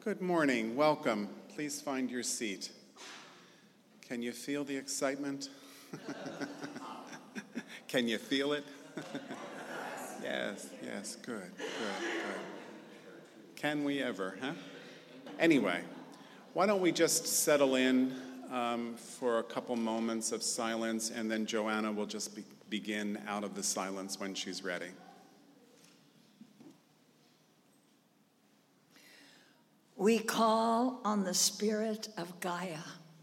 Good morning. Welcome. Please find your seat. Can you feel the excitement? Can you feel it? Yes, good. Can we ever, huh? Anyway, why don't we just settle in for a couple moments of silence, and then Joanna will just begin out of the silence when she's ready. We call on the spirit of Gaia.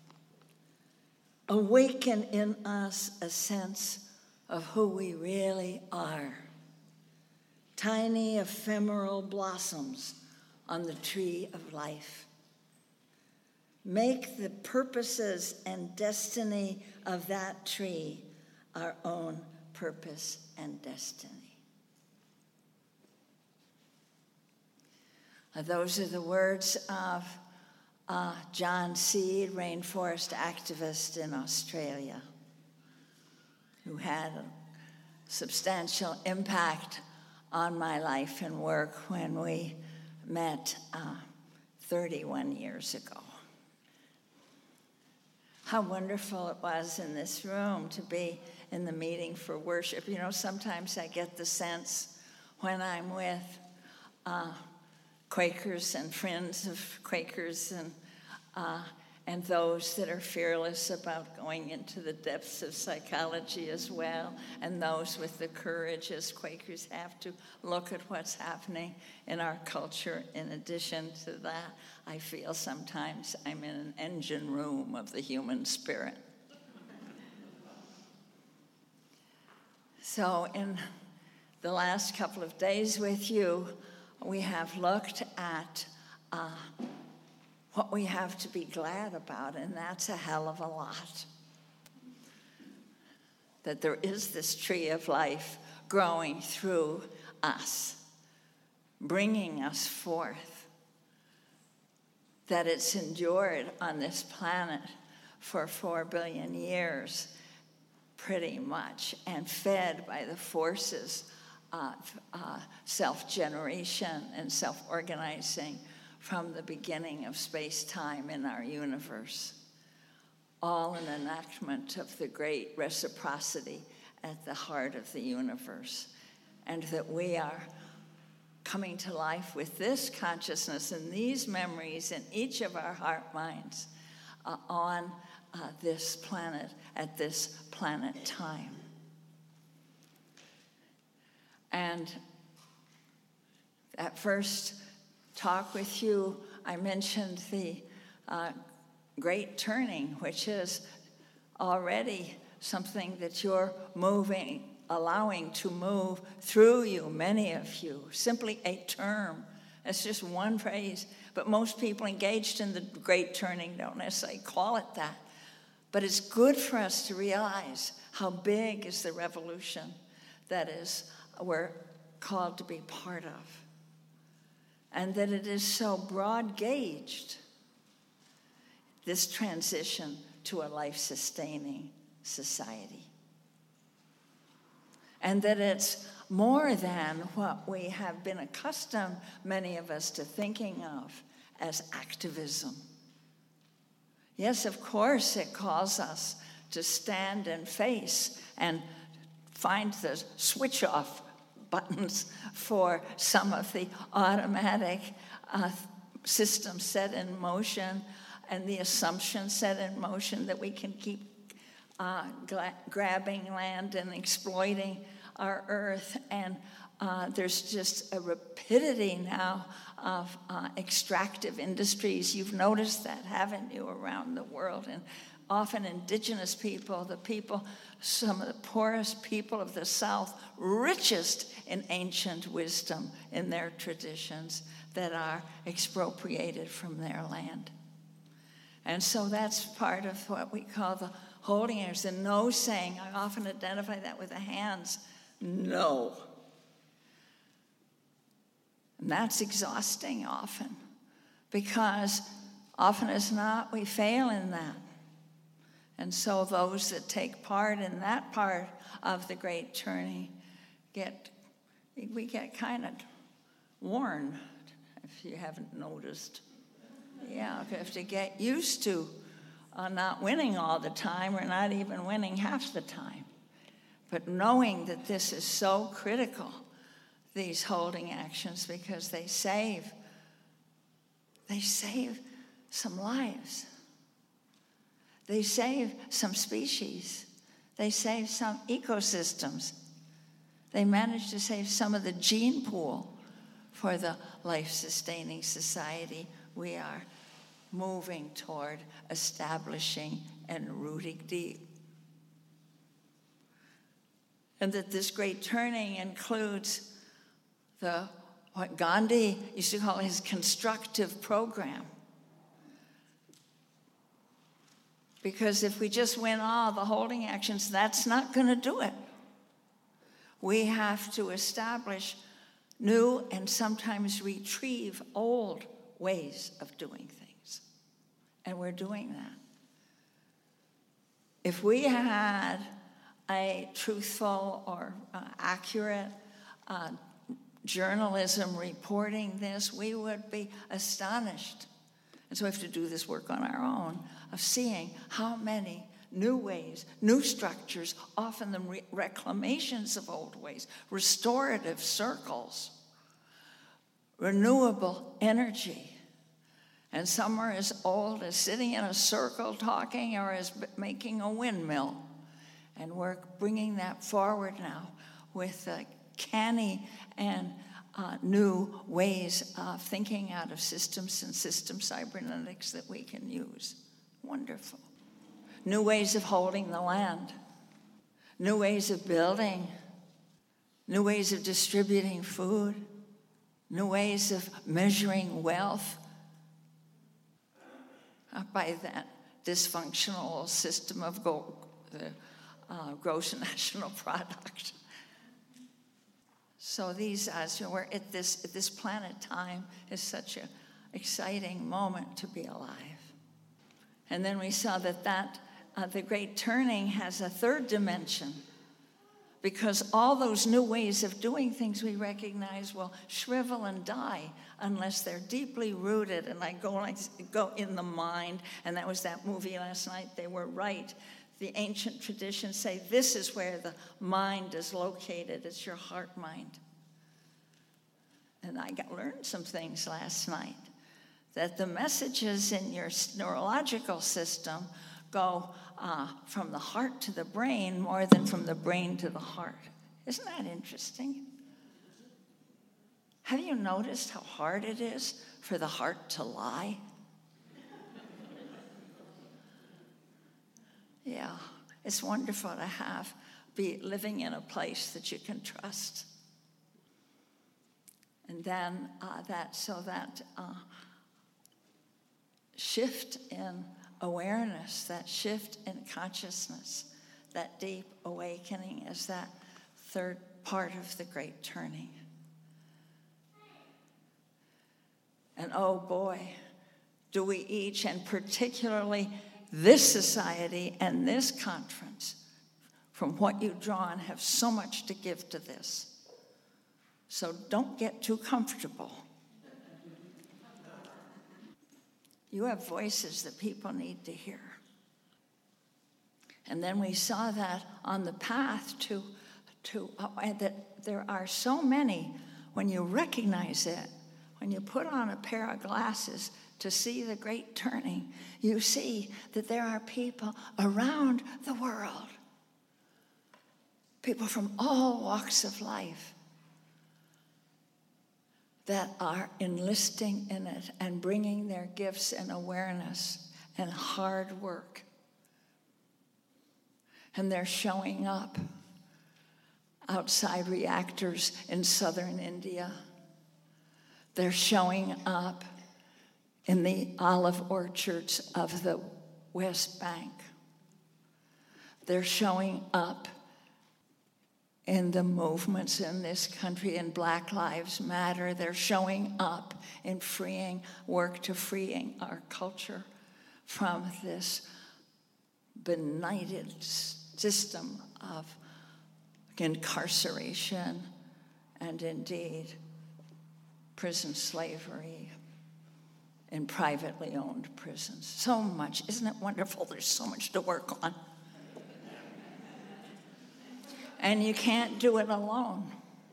Awaken in us a sense of who we really are. Tiny ephemeral blossoms on the tree of life. Make the purposes and destiny of that tree our own purpose and destiny. Those are the words of John Seed, rainforest activist in Australia, who had a substantial impact on my life and work when we met 31 years ago. How wonderful it was in this room to be in the meeting for worship. You know, sometimes I get the sense when I'm with Quakers and friends of Quakers and those that are fearless about going into the depths of psychology as well, and those with the courage as Quakers have to look at what's happening in our culture. In addition to that, I feel sometimes I'm in an engine room of the human spirit. So in the last couple of days with you, we have looked at what we have to be glad about, and that's a hell of a lot. That there is this tree of life growing through us, bringing us forth. That it's endured on this planet for 4 billion years, pretty much, and fed by the forces of self-generation and self-organizing from the beginning of space-time in our universe. All an enactment of the great reciprocity at the heart of the universe. And that we are coming to life with this consciousness and these memories in each of our heart minds on this planet at this planet time. And at first talk with you, I mentioned the Great Turning, which is already something that you're allowing to move through you, many of you. Simply a term. It's just one phrase. But most people engaged in the Great Turning don't necessarily call it that. But it's good for us to realize how big is the revolution that is we're called to be part of, and that it is so broad-gauged, this transition to a life-sustaining society, and that it's more than what we have been accustomed, many of us, to thinking of as activism. Yes, of course, it calls us to stand and face and find the switch-off buttons for some of the automatic systems set in motion and the assumption set in motion that we can keep grabbing land and exploiting our earth. And there's just a rapidity now of extractive industries. You've noticed that, haven't you, around the world? And often indigenous people, some of the poorest people of the South, richest in ancient wisdom in their traditions, that are expropriated from their land. And so that's part of what we call the holding hands, the no saying. I often identify that with the hands. No. And that's exhausting often, because often as not, we fail in that. And so those that take part in that part of the Great Turning we get kind of worn, if you haven't noticed. Yeah, we have to get used to not winning all the time, or not even winning half the time. But knowing that this is so critical, these holding actions, because they save some lives. They save some species. They save some ecosystems. They manage to save some of the gene pool for the life-sustaining society we are moving toward establishing and rooting deep. And that this great turning includes what Gandhi used to call his constructive program. Because if we just win all the holding actions, that's not going to do it. We have to establish new and sometimes retrieve old ways of doing things. And we're doing that. If we had a truthful or accurate journalism reporting this, we would be astonished. And so we have to do this work on our own of seeing how many new ways, new structures, often the reclamations of old ways, restorative circles, renewable energy. And some are as old as sitting in a circle talking or as making a windmill. And we're bringing that forward now with canny and new ways of thinking out of systems and system cybernetics that we can use. Wonderful. New ways of holding the land, new ways of building, new ways of distributing food, new ways of measuring wealth by that dysfunctional system of the gross national product. So these, we're at this planet time is such an exciting moment to be alive. And then we saw that the Great Turning has a third dimension, because all those new ways of doing things we recognize will shrivel and die unless they're deeply rooted and go in the mind. And that was that movie last night. They were right. The ancient traditions say this is where the mind is located. It's your heart mind. And I learned some things last night, that the messages in your neurological system go from the heart to the brain more than from the brain to the heart. Isn't that interesting? Have you noticed how hard it is for the heart to lie? Yeah, it's wonderful to be living in a place that you can trust. And then that shift in awareness, that shift in consciousness, that deep awakening is that third part of the Great Turning. And oh boy, do we each, and particularly this society and this conference, from what you've drawn, have so much to give to this. So don't get too comfortable. You have voices that people need to hear. And then we saw that on the path to that there are so many, when you recognize it, when you put on a pair of glasses to see the Great Turning, you see that there are people around the world, people from all walks of life, that are enlisting in it and bringing their gifts and awareness and hard work. And they're showing up outside reactors in southern India. They're showing up in the olive orchards of the West Bank. They're showing up in the movements in this country, in Black Lives Matter. They're showing up in work to freeing our culture from this benighted system of incarceration and indeed prison slavery in privately owned prisons. So much. Isn't it wonderful? There's so much to work on. And you can't do it alone.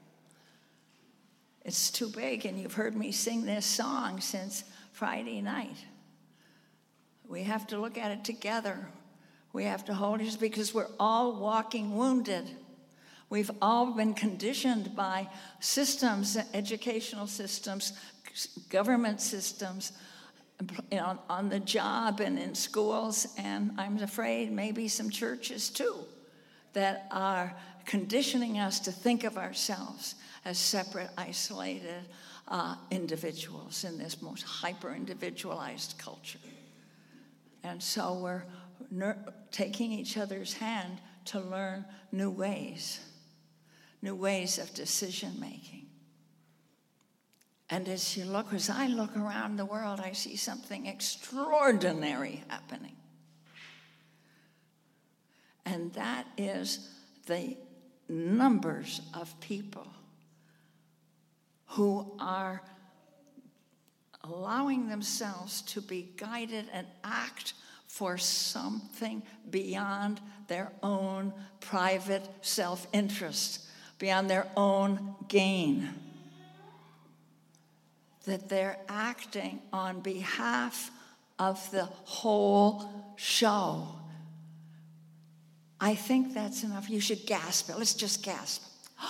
It's too big, and you've heard me sing this song since Friday night. We have to look at it together. We have to hold it because we're all walking wounded. We've all been conditioned by systems, educational systems, government systems, on the job and in schools, and I'm afraid maybe some churches too, that are conditioning us to think of ourselves as separate, isolated individuals in this most hyper-individualized culture. And so we're taking each other's hand to learn new ways of decision-making. And as I look around the world, I see something extraordinary happening. And that is the numbers of people who are allowing themselves to be guided and act for something beyond their own private self-interest, beyond their own gain. That they're acting on behalf of the whole show. I think that's enough. You should gasp. Let's just gasp.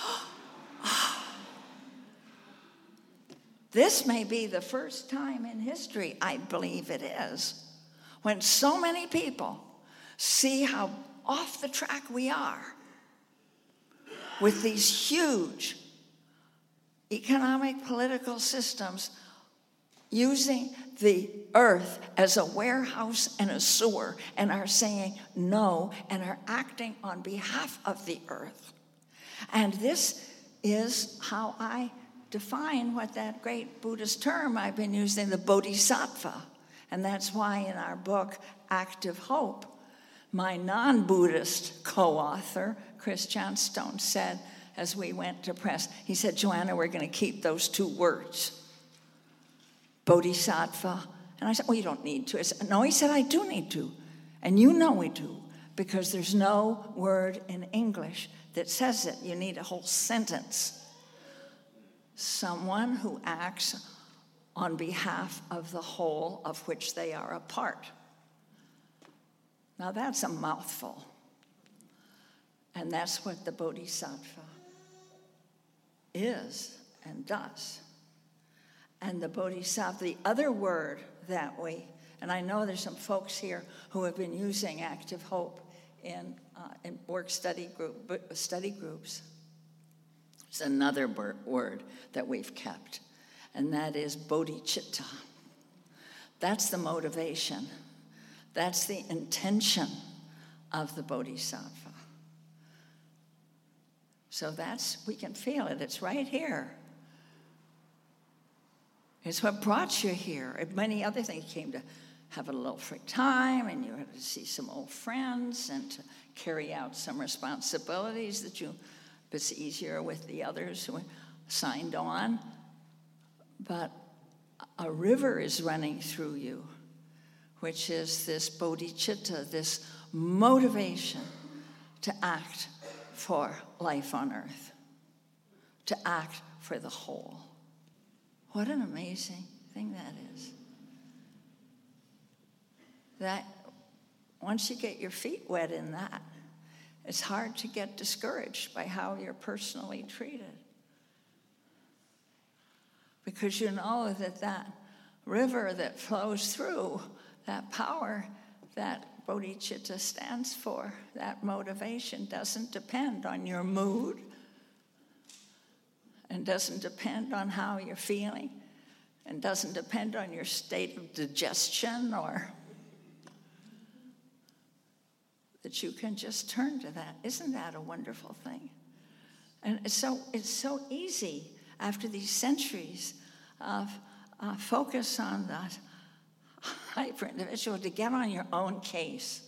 This may be the first time in history, I believe it is, when so many people see how off the track we are with these huge economic, political systems using the earth as a warehouse and a sewer, and are saying no and are acting on behalf of the earth. And this is how I define what that great Buddhist term I've been using, the bodhisattva. And that's why in our book, Active Hope, my non-Buddhist co-author, Chris Johnstone, said, as we went to press, he said, Joanna, we're going to keep those two words, bodhisattva. And I said, well, you don't need to. I said, no, he said, I do need to. And you know we do, because there's no word in English that says it. You need a whole sentence. Someone who acts on behalf of the whole of which they are a part. Now that's a mouthful. And that's what the bodhisattva is and does. And the bodhisattva, the other word that and I know there's some folks here who have been using Active Hope in work study groups. It's another word that we've kept, and that is bodhicitta. That's the motivation. That's the intention of the bodhisattva. So we can feel it. It's right here. It's what brought you here. And many other things. You came to have a little free time, and you had to see some old friends and to carry out some responsibilities it's easier with the others who signed on. But a river is running through you, which is this bodhicitta, this motivation to act for life on earth, to act for the whole. What an amazing thing that is. That once you get your feet wet in that, it's hard to get discouraged by how you're personally treated. Because you know that river that flows through, that power that bodhicitta stands for, that motivation doesn't depend on your mood and doesn't depend on how you're feeling and doesn't depend on your state of digestion, or that you can just turn to that. Isn't that a wonderful thing? And it's so easy after these centuries of focus on that hyper-individual to get on your own case.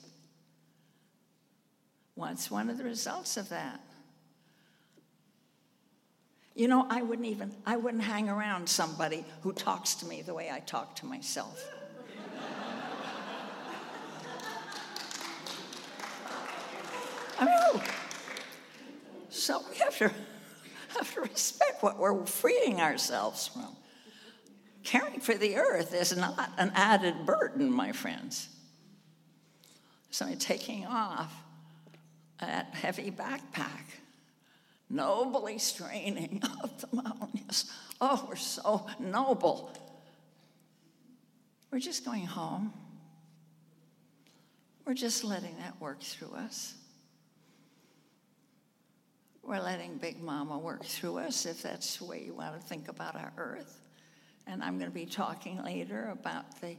What's one of the results of that? You know, I wouldn't hang around somebody who talks to me the way I talk to myself. I mean, so we have to respect what we're freeing ourselves from. Caring for the earth is not an added burden, my friends. So taking off that heavy backpack, nobly straining up the mountains. Oh, we're so noble. We're just going home. We're just letting that work through us. We're letting Big Mama work through us, if that's the way you want to think about our earth. And I'm going to be talking later about the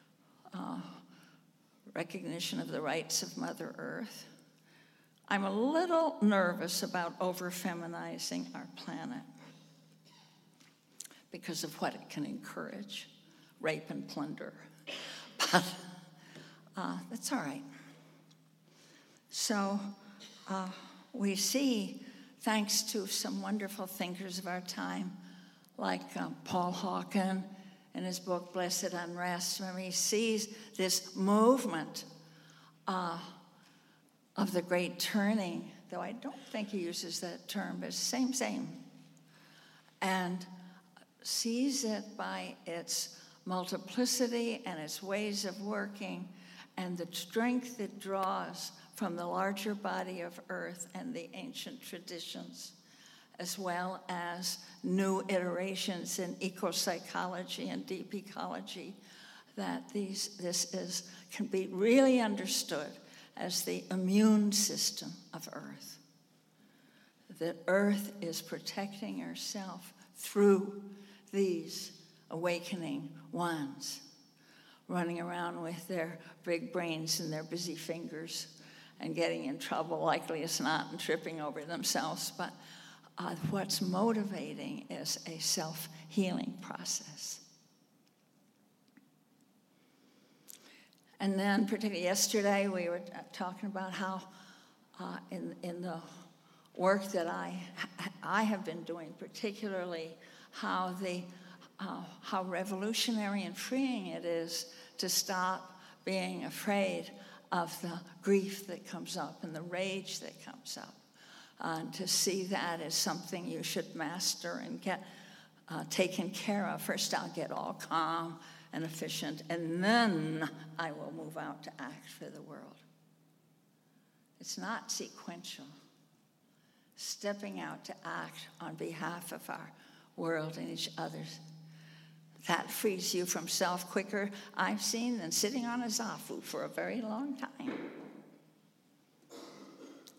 recognition of the rights of Mother Earth. I'm a little nervous about over-feminizing our planet because of what it can encourage, rape and plunder. But that's all right. So we see, thanks to some wonderful thinkers of our time, like Paul Hawken in his book, Blessed Unrest, when he sees this movement of the great turning, though I don't think he uses that term, but it's same, and sees it by its multiplicity and its ways of working and the strength it draws from the larger body of earth and the ancient traditions, as well as new iterations in ecopsychology and deep ecology, that this can be really understood as the immune system of Earth. That Earth is protecting herself through these awakening ones, running around with their big brains and their busy fingers and getting in trouble, likely as not, and tripping over themselves. But what's motivating is a self-healing process. And then, particularly yesterday, we were talking about how in the work that I have been doing, particularly how revolutionary and freeing it is to stop being afraid of the grief that comes up and the rage that comes up. To see that as something you should master and get taken care of. First, I'll get all calm and efficient, and then I will move out to act for the world. It's not sequential. Stepping out to act on behalf of our world and each other's. That frees you from self quicker, I've seen, than sitting on a zafu for a very long time.